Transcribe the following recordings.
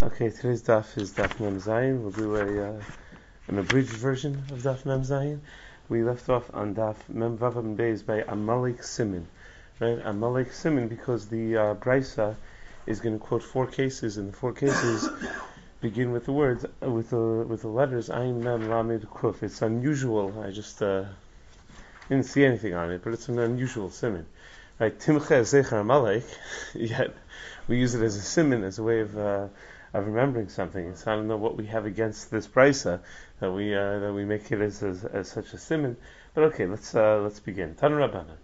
Okay, today's daf is daf Mem Zayin. We'll do an abridged version of daf Mem Zayin. We left off on daf Mem Vav Mem Beis by Amalek Siman, right? Amalek Siman, because the Brisa is going to quote four cases, and the four cases begin with the words with the letters Ayin Mem Lamed Kuf. It's unusual. I just didn't see anything on it, but it's an unusual siman, right? Timche Zecher Amalek. Yet we use it as a siman, as a way of remembering something. It's I don't know what we have against this brisa that we make it as such a siman. But okay, let's begin. Tan Rabbanan.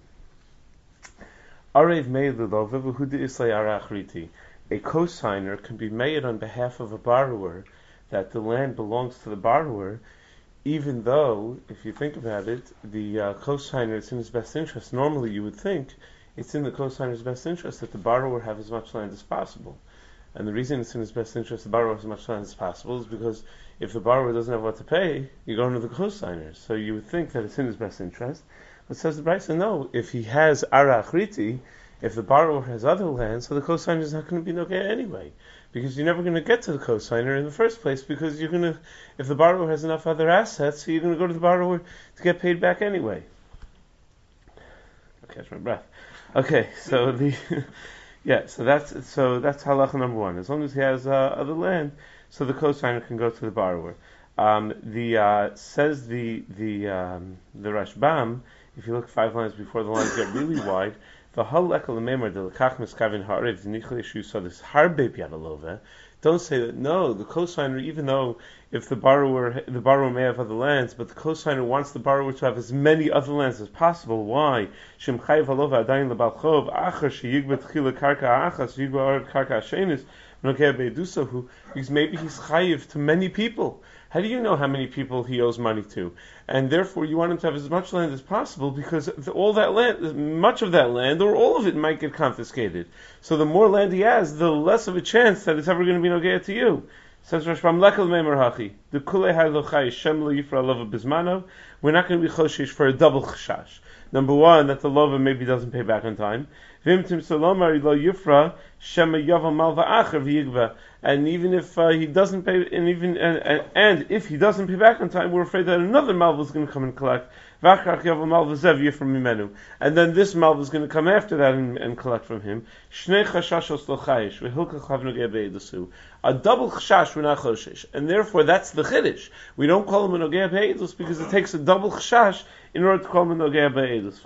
Arev made l'lovav v'hu de'islay arachriti. A cosigner can be made on behalf of a borrower that the land belongs to the borrower, even though, if you think about it, the cosigner is in his best interest. Normally, you would think it's in the cosigner's best interest that the borrower have as much land as possible. And the reason it's in his best interest to borrow as much land as possible is because if the borrower doesn't have what to pay, you go into the cosigner. So you would think that it's in his best interest. But says the Brisa, no, if he has ara achriti, if the borrower has other land, so the cosigner is not going to be nogeh anyway. Because you're never going to get to the cosigner in the first place, because if the borrower has enough other assets, so you're going to go to the borrower to get paid back anyway. I'll catch my breath. Okay, so so that's halacha number one. As long as he has other land, so the cosigner can go to the borrower. Says the Rashbam, if you look 5 lines before the lines get really wide, the don't say that, no, the cosigner, even though if the borrower may have other lands, but the cosigner wants the borrower to have as many other lands as possible. Why? Because maybe he's chayiv to many people. How do you know how many people he owes money to? And therefore you want him to have as much land as possible, because all that land, much of that land, or all of it might get confiscated. So the more land he has, the less of a chance that it's ever going to be nogea to you. Says Rashbam, Lekel Meimer Hachi, the Kulei Hailochai Shem Lo Yifra Lova Bismano, we're not going to be choshish for a double chashash. Number one, that the lova maybe doesn't pay back on time. Vimtim Solomar Lo Yifra Shem Yavam Malva Acher V'Yigva. And even if he doesn't pay, and if he doesn't pay back on time, we're afraid that another malva is going to come and collect. And then this malva is going to come after that and collect from him. A double chashash we're not choshish, and therefore that's the chiddush. We don't call him a nogea be'edus because it takes a double chashash in order to call him a nogea be'edus.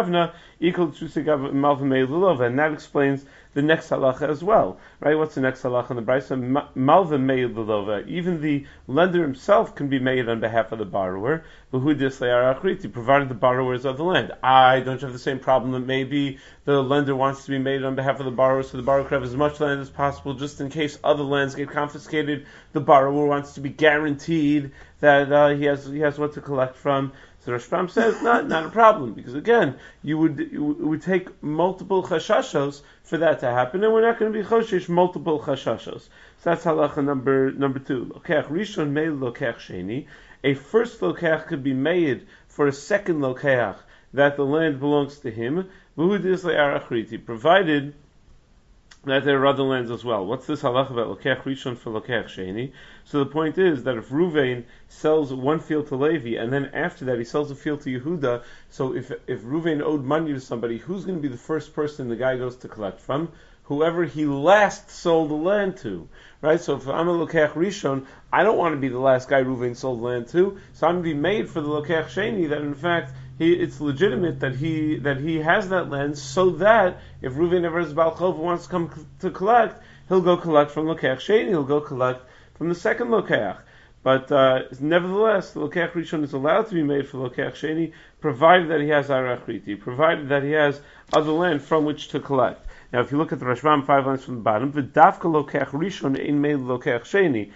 And that explains the next halacha as well, right? What's the next halacha in the Brisa? Malva meid l'lova. Even the lender himself can be made on behalf of the borrower, provided the borrower is of the land. Don't you have the same problem that maybe the lender wants to be made on behalf of the borrower, so the borrower could have as much land as possible, just in case other lands get confiscated. The borrower wants to be guaranteed that he has what to collect from. So Rashbam says, not a problem, because again, it would take multiple chashashos for that to happen, and we're not going to be choshish multiple chashashos. So that's halacha number two. Lokeach rishon made lokeach sheni. A first lokeach could be made for a second lokeach that the land belongs to him, provided that there are other lands as well. What's this halacha about lokeach rishon for lokeach sheni? So the point is that if Ruvain sells one field to Levi, and then after that he sells a field to Yehuda, so if Ruvain owed money to somebody, who's going to be the first person the guy goes to collect from? Whoever he last sold the land to, right? So if I'm a lokeach rishon, I don't want to be the last guy Ruvain sold land to, so I'm going to be made for the lokeach sheni that in fact it's legitimate that he has that land, so that if Ruvain ever has Baal Chov wants to come to collect, he'll go collect from lokeach sheni, he'll go collect from the second lokeach. But nevertheless, the lokeach rishon is allowed to be made for lokeach sheni, provided that he has arachriti, provided that he has other land from which to collect. Now, if you look at the Rashbam 5 lines from the bottom, v'dafka lokeach rishon ein made lokeach sheni.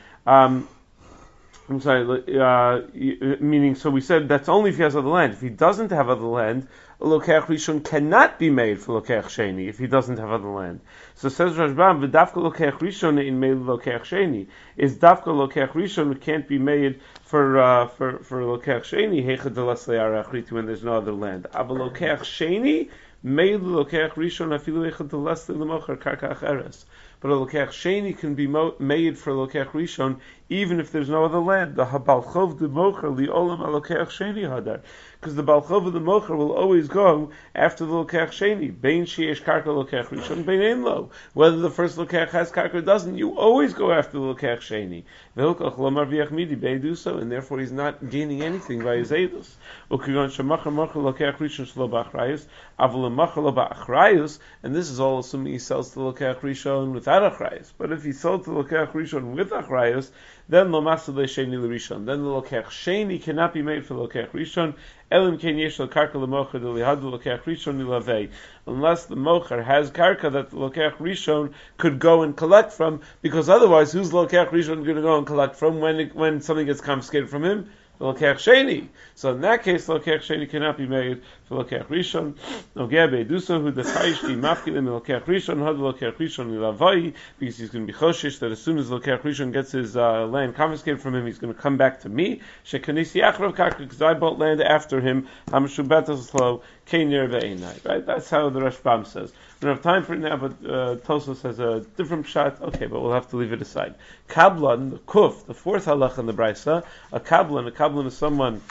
Meaning, so we said that's only if he has other land. If he doesn't have other land, a lokeach rishon cannot be made for lokeach sheni if he doesn't have other land. So says Rashbam, v'dafka lokeach rishon ein made lokeach sheni. Is dafka lokeach rishon can't be made for lokeach sheni heicha delas le'arachriti when there's no other land. Ava lokeach sheni made lokeach rishon afilu heicha delas le'lemocher karka acheres. but a lokech sheni can be made for a lokech rishon even if there's no other land. The habalchov de mocher li olam alokech sheni hadar, because the balchov of the mocher will always go after the lokech sheni. Bein sheyesh karka lokech rishon, bein ein lo. Whether the first lokech has karka or doesn't, you always go after the lokech sheni. V'hilkach lo marviach midi bein do so, and therefore he's not gaining anything by his edus. Ukigon shemacher mocher lokech rishon shlo b'achrayus, avol mocher lo b'achrayus, and this is all assuming he sells the lokech rishon without achrayus. But if he sold the lokech rishon with achrayus, then lo masu sheni l'rishon. Then the lokech sheni cannot be made for lokech rishon. Elim ken yesh lo karka lemocher delihad lokech rishon milavei. Unless the mocher has karka that the lokech rishon could go and collect from, because otherwise, who's lokech rishon going to go and collect from when something gets confiscated from him? The lokech sheni. So in that case, lokech sheni cannot be made for lokech rishon. Ogebe duso hu dechayishti mafkilim lokech rishon had lokech rishon milavei, because he's going to be choshish that as soon as lokech rishon gets his land confiscated from him, he's going to come back to me. Shekanisi achrav karka, because I bought land after him. Hamashubetas lo kenyer ve'enai. Right? That's how the Rashbam says. We don't have time for it now, but Tosfos has a different shot. Okay, but we'll have to leave it aside. Kablan, the kuf, the fourth halach in the brisa. A kablan is someone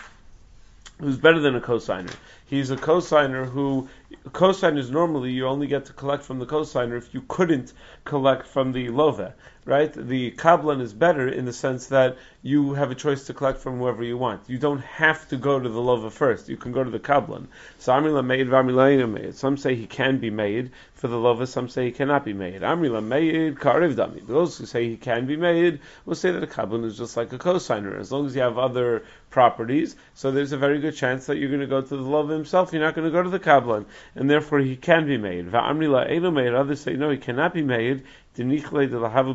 who's better than a cosigner. He's a cosigner who, cosigners normally you only get to collect from the cosigner if you couldn't collect from the love, right? The kablan is better in the sense that you have a choice to collect from whoever you want. You don't have to go to the love first. You can go to the kablan. So Amrila made, Vamrila made. Some say he can be made for the love, some say he cannot be made. Amrila made, Karev Dami. Those who say he can be made will say that a kablan is just like a cosigner. As long as you have other properties, so there's a very good chance that you're going to go to the love himself, you're not going to go to the kablan, and therefore he can be made. Va'amrila elu made. Others say no, he cannot be made. You want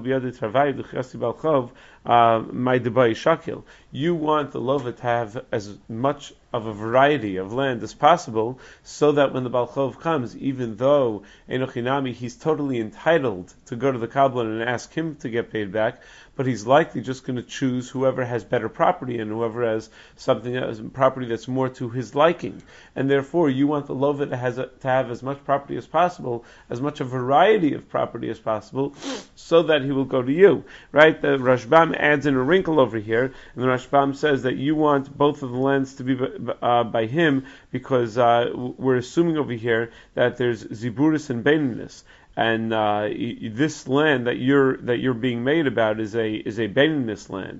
the lover to have as much of a variety of land as possible, so that when the Balchov comes, even though Enochinami, he's totally entitled to go to the Kabbalah and ask him to get paid back, but he's likely just going to choose whoever has better property and whoever has something else, property that's more to his liking. And therefore, you want the lover to have as much property as possible, as much a variety of property as possible, so that he will go to you. Right? The Rashbam adds in a wrinkle over here, and the Rashbam says that you want both of the lands to be by him, because we're assuming over here that there's Ziburis and Baininus. And this land that you're being made about is a Baininus land.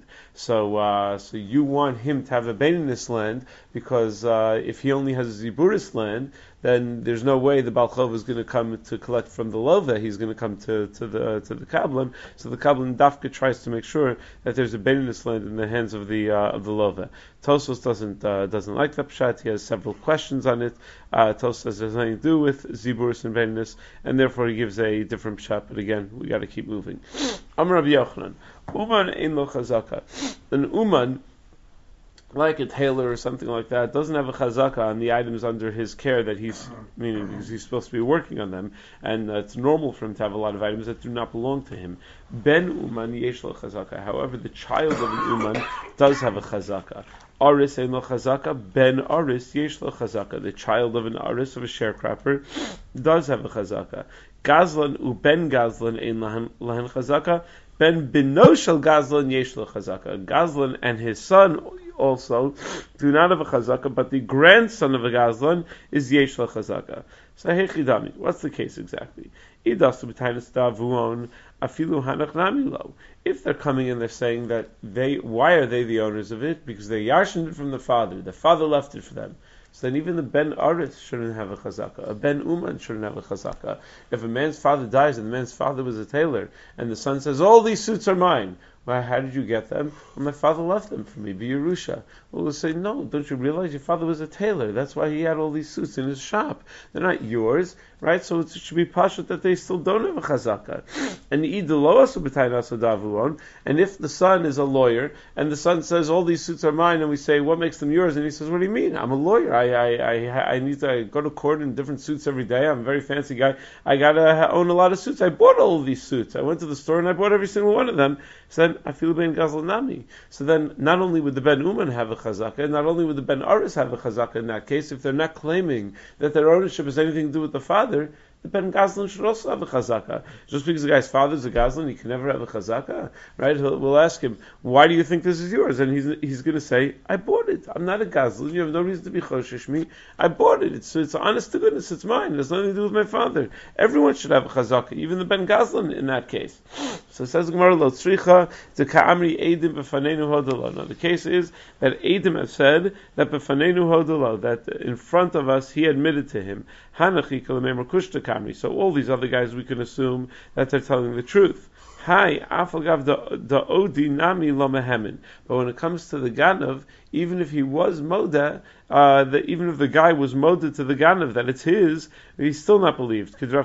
So you want him to have a Baininus land, because if he only has a Ziburis land, then there's no way the Balchov is going to come to collect from the Lova. He's going to come to the Kablan. So the Kablan Dafka tries to make sure that there's a Baininus land in the hands of the Lova. Tosfos doesn't like that pshat. He has several questions on it. Tosfos says it has nothing to do with Ziburis and Baininus, and therefore he gives a different pshat. But again, we got to keep moving. Amar Rabbi Yochanan, Uman ein lo chazaka. An Uman, like a tailor or something like that, doesn't have a chazaka on the items under his care that meaning because he's supposed to be working on them, and it's normal for him to have a lot of items that do not belong to him. Ben Uman yesh lo chazaka. However, the child of an Uman does have a chazaka. Aris ein lo chazaka, ben Aris yesh lo chazaka. The child of an Aris, of a sharecropper, does have a chazaka. Gazlan u ben Gazlan ein lahen chazaka. Ben bino shel Gazlan yesh lo chazaka. Gazlan and his son also do not have a chazaka, but the grandson of a Gazlan is yesh lo chazaka. So hechidami, what's the case exactly? Idasu b'tainas davuon afilu hanach nami lo. If they're coming and they're saying that why are they the owners of it? Because they yarshened it from the father left it for them. So then even the Ben Aris shouldn't have a chazaka. A Ben Uman shouldn't have a chazaka. If a man's father dies and the man's father was a tailor, and the son says, all these suits are mine, well, how did you get them? Well, my father left them for me, B'Yerusha. Well, we'll say, no, don't you realize your father was a tailor? That's why he had all these suits in his shop. They're not yours, right? So it should be pashut that they still don't have a chazaka. And if the son is a lawyer, and the son says, all these suits are mine, and we say, what makes them yours? And he says, what do you mean? I'm a lawyer. I need to go to court in different suits every day. I'm a very fancy guy. I gotta own a lot of suits. I bought all of these suits. I went to the store and I bought every single one of them. So then, afilu ben Gazlanami. So then, not only would the Ben Uman have a chazaka, not only would the Ben Aris have a chazaka in that case, if they're not claiming that their ownership has anything to do with the father, the Ben Gazlan should also have a chazaka. Just because the guy's father's a Gazlan, he can never have a chazaka, right? We'll ask him, why do you think this is yours? And he's going to say, I bought it. I'm not a Gazlan. You have no reason to be choshesh me. I bought it. It's honest to goodness. It's mine. It has nothing to do with my father. Everyone should have a chazaka, even the Ben Gazlan in that case. So it says Gemara lo tzricha to ka'amri edim b'fanenu hodala. Now the case is that Edim have said that b'fanenu hodala, that in front of us he admitted to him. Hanachi kalamemer kushta kamri. So all these other guys we can assume that they're telling the truth. Hi, afagav the odi nami lo mehemin. But when it comes to the ganav, even if he was moda, even if the guy was moda to the ganav that it's his, he's still not believed. Because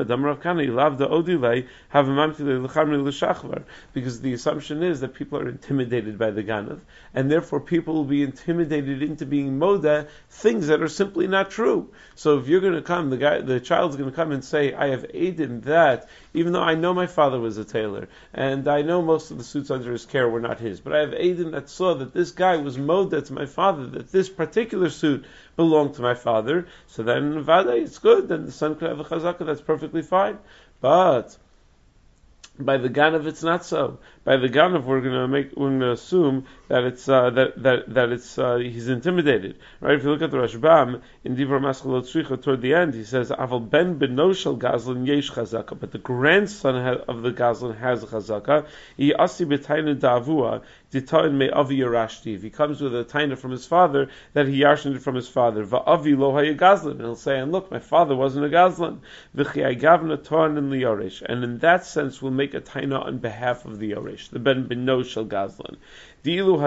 the assumption is that people are intimidated by the ganav, and therefore people will be intimidated into being moda things that are simply not true. So if you're going to come, the child's going to come and say, I have aided that, even though I know my father was a tailor, and I know most of the suits under his care were not his, but I have aided that saw that this guy was moda to my father, that this particular suit belonged to my father, so then Vada, it's good, then the son could have a chazaka, that's perfectly fine. But by the Ganav, it's not so. By the Ganav, we're going to assume that it's he's intimidated, right? If you look at the Rashbam in Divra Maschalot Shricha toward the end, he says, "Aval ben benoshel Gazlan yesh chazaka," but the grandson of the Gazlan has a chazaka. He asi b'tayna davua ditayin me avi yarashti. If he comes with a taina from his father, that he yarshened it from his father. Va'avi lo haya Gazlan, and he'll say, and look, my father wasn't a Gazlan. V'chi agavna toan in liyoresh, and in that sense, we'll make a taina on behalf of the yoresh, the ben benoshel Gazlan. Because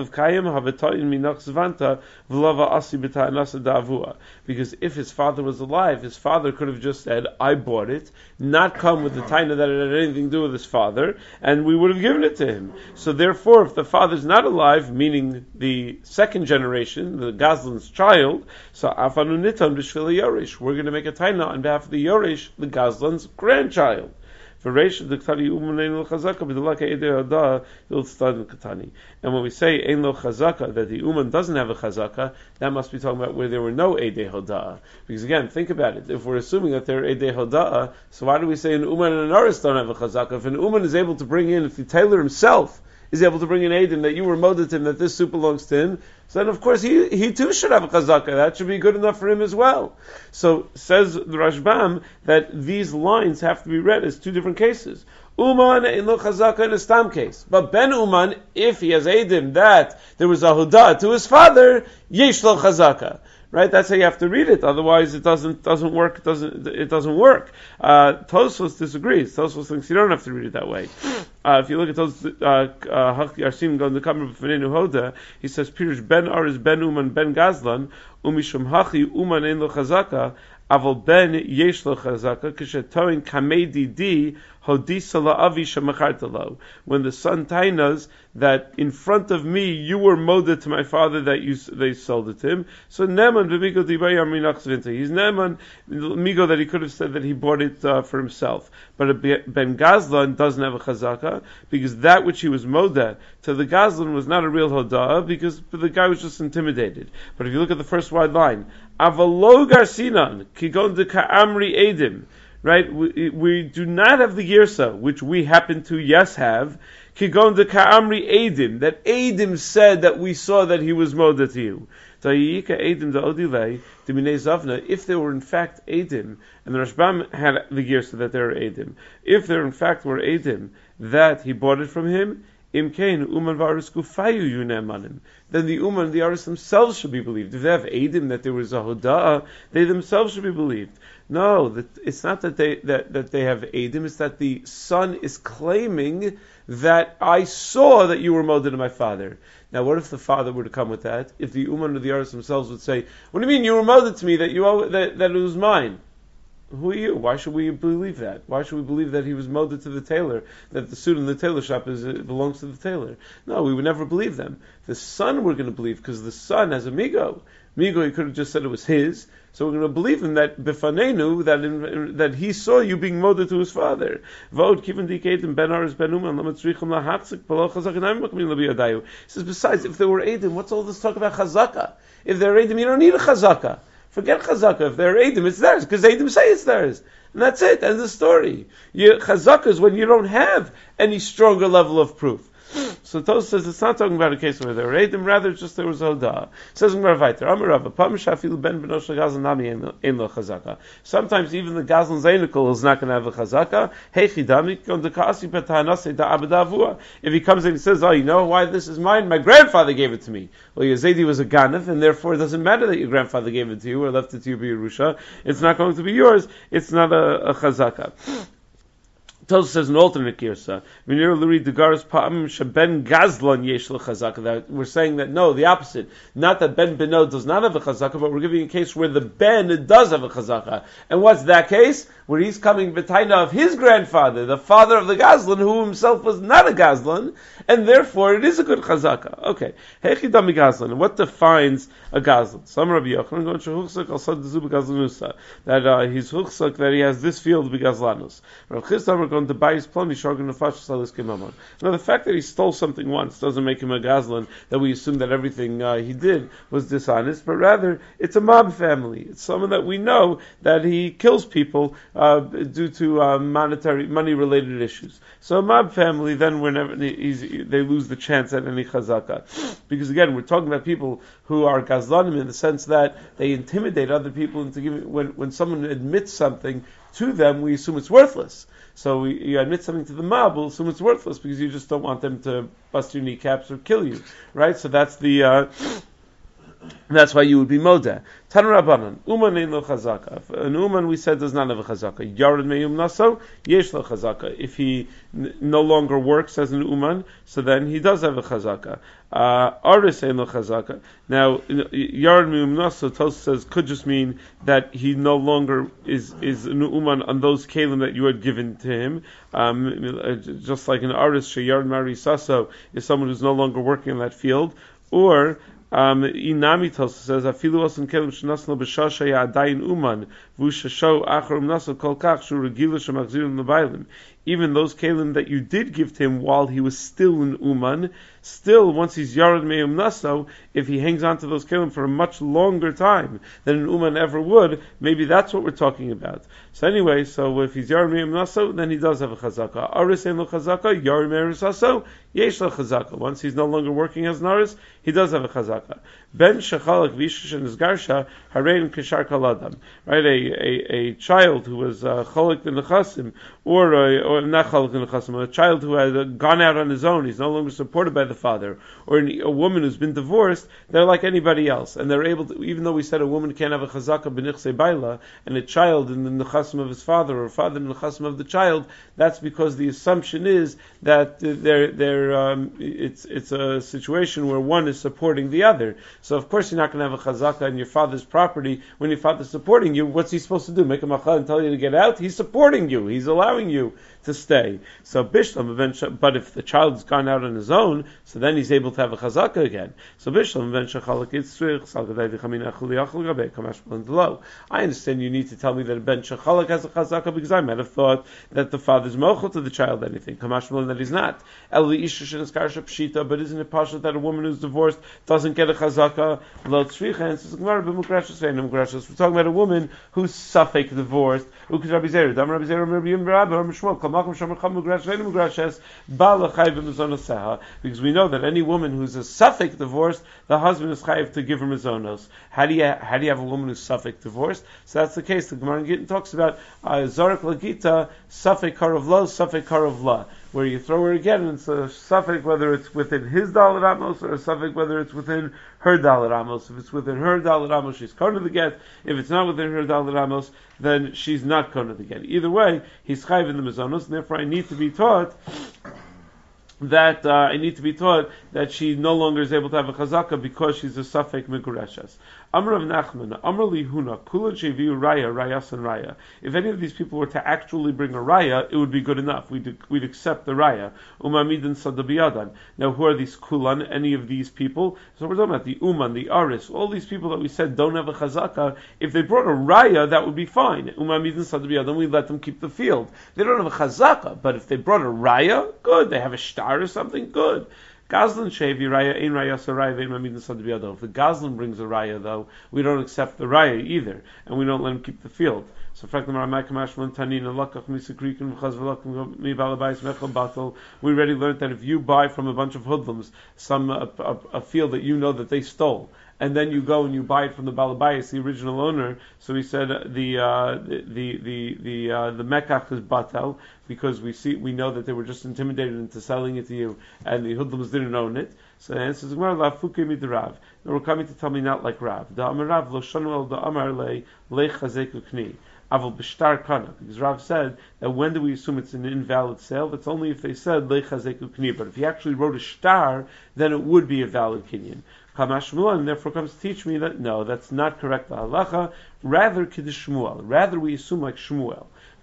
if his father was alive, his father could have just said, I bought it, not come with the taina that it had anything to do with his father, and we would have given it to him. So therefore, if the father's not alive, meaning the second generation, the Gazlan's child, so afanu nitam b'shvil yoresh, we're going to make a taina on behalf of the yoresh, the Gazlan's grandchild. And when we say ein lo chazaka, that the uman doesn't have a chazaka, that must be talking about where there were no edei hoda'ah. Because again, think about it. If we're assuming that there are edei hoda'ah, so why do we say an uman and an aris don't have a chazaka? If an uman is able to bring in, if the tailor himself is able to bring in edim that you were moded him, that this suit belongs to him, so then of course he too should have a chazaka. That should be good enough for him as well. So says the Rashbam that these lines have to be read as two different cases. Uman in lo chazaka in a stam case. But Ben Uman, if he has edim that there was a huda to his father, yesh lo chazaka. Right? That's how you have to read it. Otherwise, it doesn't work. It doesn't work. Tosfos disagrees. Tosfos thinks you don't have to read it that way. If you look at Tosfos, Yarsim Gon the Kamar B'Fanenu Hoda, he says Pirush Ben Aris Ben Uman Ben Gazlan Umishum Hachi Uman Ein Lo Chazaka Aval Ben Yesh Lo Chazaka Kishetoin Kamedi Di Hodisa La'avi Shemachartalo. When the son tainas that in front of me you were moded to my father that they sold it to him. So Neman v'migo dibayar minach zvinta. He's Neman migo that he could have said that he bought it for himself. But Ben Gazlan doesn't have a chazaka because that which he was moded to the Gazlan was not a real hoda'ah because the guy was just intimidated. But if you look at the first wide line, Avalo Garsinan Kigon de Ka'amri Edim. Right? We do not have the Girsa, which we happen to, yes, have. Kigon de Ka'amri Edim, that Edim said that we saw that he was moda to you. If there were in fact Edim, and the Rashbam had the Girsa that there were Edim, if there in fact were Edim that he bought it from him, then the Uman and the Aris themselves should be believed. If they have Edim that there was a Hoda'ah, they themselves should be believed. No, it's not that they have Edim, it's that the son is claiming that I saw that you were molded to my father. Now what if the father were to come with that? If the Uman or the Aris themselves would say, what do you mean you were molded to me, that it was mine? Who are you? Why should we believe that? Why should we believe that he was molded to the tailor, that the suit in the tailor shop belongs to the tailor? No, we would never believe them. The son we're going to believe, because the son has a migo. Migo, he could have just said it was his, so we're going to believe him that bifanenu, that he saw you being molded to his father. Vod kiven diketim ben aris ben uman lamatzrichim lahachzik palo chazaka na'im l'biyadayu. He says, besides, if there were edim, what's all this talk about chazaka? If there are edim, you don't need a chazaka. Forget chazaka. If they're Eidim, it's theirs, because Eidim say it's theirs. And that's it, end the story. Chazaka is when you don't have any stronger level of proof. So Tosfos says it's not talking about a case where they were Eidim, rather it's just there was a Hodah. Says in Marvaiter, Amar Rava, Pam Shafilu Ben Benosh Gazlan Nami Ein Lo Chazaka. Sometimes even the Gazlan Zainikel is not going to have a Chazaka. Hey Chidami, Kondakasi Petahanase Da Abadavua. If he comes in and says, oh, you know why this is mine? My grandfather gave it to me. Well, Yazidi was a Ganav, and therefore it doesn't matter that your grandfather gave it to you or left it to you by Yerusha. It's not going to be yours. It's not a Chazaka. Tosfos says an alternate girsa. That we're saying that no, the opposite. Not that Ben Beno does not have a chazaka, but we're giving a case where the Ben does have a chazaka. And what's that case? Where he's coming b'taina of his grandfather, the father of the Gazlan, who himself was not a Gazlan, and therefore it is a good chazaka. Okay. Hechidami Gazlan. And what defines a Gazlan? Some Rabbi Yochanan going to huchsak al sad zu b'Gazlanusa. That he's huchsak, that he has this field b'Gazlanus. Rav Chisda going to buy his plum, he's going to fash salis kemamon. Now the fact that he stole something once doesn't make him a Gazlan, that we assume that everything he did was dishonest, but rather it's a mob family. It's someone that we know that he kills people due to money-related issues. So a mob family, then whenever they lose the chance at any chazaka. Because again, we're talking about people who are Gazlanim in the sense that they intimidate other people into giving, when someone admits something to them, we assume it's worthless. So you admit something to the mob, we'll assume it's worthless because you just don't want them to bust your kneecaps or kill you, right? So that's that's why you would be modeh. Tanu Rabbanan, Uman ein lo chazaka. An Uman, we said, does not have a chazaka. Yared me'um naso, yesh lo chazaka. If he no longer works as an Uman, so then he does have a chazaka. Aris ein lo chazaka. Now, Yared me'um naso, Tosfos says, could just mean that he no longer is an Uman on those kelim that you had given to him. Just like an Aris, she'yared marisaso, is someone who's no longer working in that field. Or Inami Tosfos says afilu osan kelim shenaslo b'shasha ya'adayin uman v'ushasho achar umnaso kol kach shu regilu shemachzirim lebaylim. Even those kelim that you did give to him while he was still in uman, still once he's yared me'um naso, if he hangs on to those kelim for a much longer time than an uman ever would, maybe that's what we're talking about. So anyway, so if he's yared me'um naso, then he does have a chazaka. Aris ein lo chazaka, yared me'um naso, yesh lo chazaka. Once he's no longer working as an aris, he does have a chazaka. Ben shechalak v'ishish and garsha harein kishar kaladam. Right, a child who was chalak in the chasim, or not chalak in the chasim, a child who had gone out on his own, he's no longer supported by the father, or a woman who's been divorced, they're like anybody else, and they're able to, even though we said a woman can't have a chazaka b'nichsei baila, and a child in the nechasim of his father, or a father in the nechasim of the child, that's because the assumption is that it's a situation where one is supporting the other. So of course you're not going to have a chazaka on your father's property when your father's supporting you. What's he supposed to do? Make a machal and tell you to get out? He's supporting you. He's allowing you to stay. So bishlam eventually, but if the child's gone out on his own, so then he's able to have a chazaka again. So bishlam eventually. I understand you need to tell me that a ben shechalak has a chazaka because I might have thought that the father's mochel to the child anything. Kamashmalan that he's not. But isn't it possible that a woman who's divorced doesn't get a chazaka? We're talking about a woman who's suffix divorced. Because we know that any woman who's a suffix divorced, the husband is chayiv to give her mazonos. How do you have a woman who's suffix divorced? So that's the case. The Gemara in Gittin talks about Zorak Lagita, suffix karav lo, suffix karav la, where you throw her again, and it's a suffix whether it's within his dalet amos or a suffix whether it's within her dalet amos. If it's within her dalet amos, she's kona the get. If it's not within her dalet amos, then she's not kona the get. Either way, he's chayiv in the mazonos, and therefore I need to be taught that she no longer is able to have a chazaka because she's a suffix migureshes. Amr of Nachman, Amr lihuna, kulan sheviu raya, rayasan raya. If any of these people were to actually bring a raya, it would be good enough. We'd accept the raya. Umamidan sadabiyadan. Now, who are these kulan? Any of these people? So we're talking about the uman, the aris, all these people that we said don't have a chazaka. If they brought a raya, that would be fine. Umamidan sadabiyadan, we let them keep the field. They don't have a chazaka, but if they brought a raya, good. They have a shtar or something, good. Gazlan shevi raya ein raya so raya vein mamid nasad biyado. If the Gazlan brings a raya, though, we don't accept the raya either, and we don't let him keep the field. So, we already learned that if you buy from a bunch of hoodlums a field that you know that they stole, and then you go and you buy it from the Balabayas, the original owner. So he said the mekach is batal because we know that they were just intimidated into selling it to you, and the hoodlums didn't own it. So the answer is la fuke midrav. Now we're coming to tell me not like Rav. Da amar Rav lo shanu el da amar le chazeku kni. Aval b'shtar kana, because Rav said that when do we assume it's an invalid sale? That's only if they said le chazeku kni. But if he actually wrote a shtar, then it would be a valid kinyan. And therefore comes to teach me that no, that's not correct. The halacha, rather kiddush Shmuel. Rather we assume like Shmuel.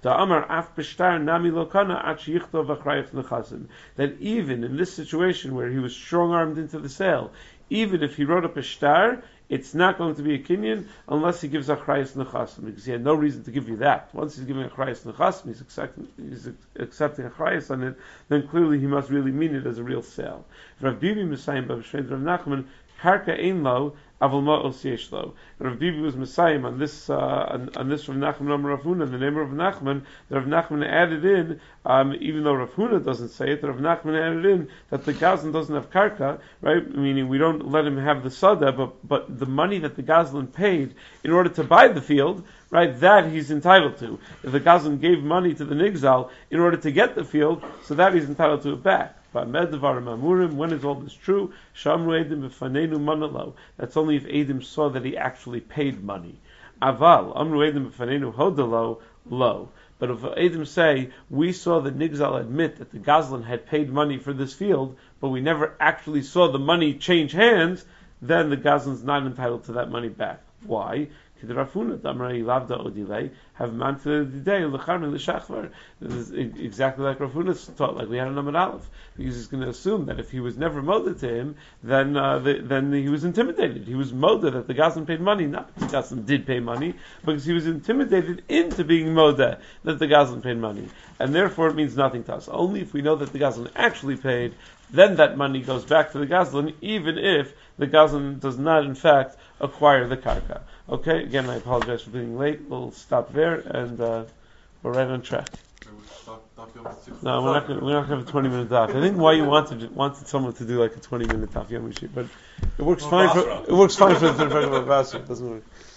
That even in this situation where he was strong-armed into the sale, even if he wrote up a shtar, it's not going to be a kinyan unless he gives achrayas nechasim, because he had no reason to give you that. Once he's giving achrayas nechasim, he's accepting achrayas on it, then clearly he must really mean it as a real sale. Rav Bibi Messiah Rav Nachman Karka ein lo, aval ma'os yesh lo. Rav Bibi was Messiah on this Rav Nachman Amar Rav Huna, the name of Rav Nachman. That Rav Nachman added in, even though Rav Huna doesn't say it, Rav Nachman added in that the Gazlan doesn't have karka, right? Meaning we don't let him have the sada, but the money that the Gazlan paid in order to buy the field, right? That he's entitled to. If the Gazlan gave money to the Nigzal in order to get the field, so that he's entitled to it back. When is all this true? That's only if Edim saw that he actually paid money. Aval, lo. But if Edim say, we saw the Nigzal admit that the Gazlan had paid money for this field, but we never actually saw the money change hands, then the Gazlan's not entitled to that money back. Why? Have man to the day This is exactly like Rav Huna taught, like we had an Amud Aleph, because he's going to assume that if he was never moda to him, then he was intimidated. He was moda that the Gazlan paid money, not that the Gazlan did pay money, because he was intimidated into being moda that the Gazlan paid money, and therefore it means nothing to us. Only if we know that the Gazlan actually paid, then that money goes back to the Gazlan, even if the Gazlan does not in fact acquire the karka. Okay, again I apologize for being late. We'll stop there and we're right on track. No, we're not going to have a 20-minute daf. I think why you wanted someone to do like a 20-minute daf yom, but it works fine for the regular basra. It doesn't work.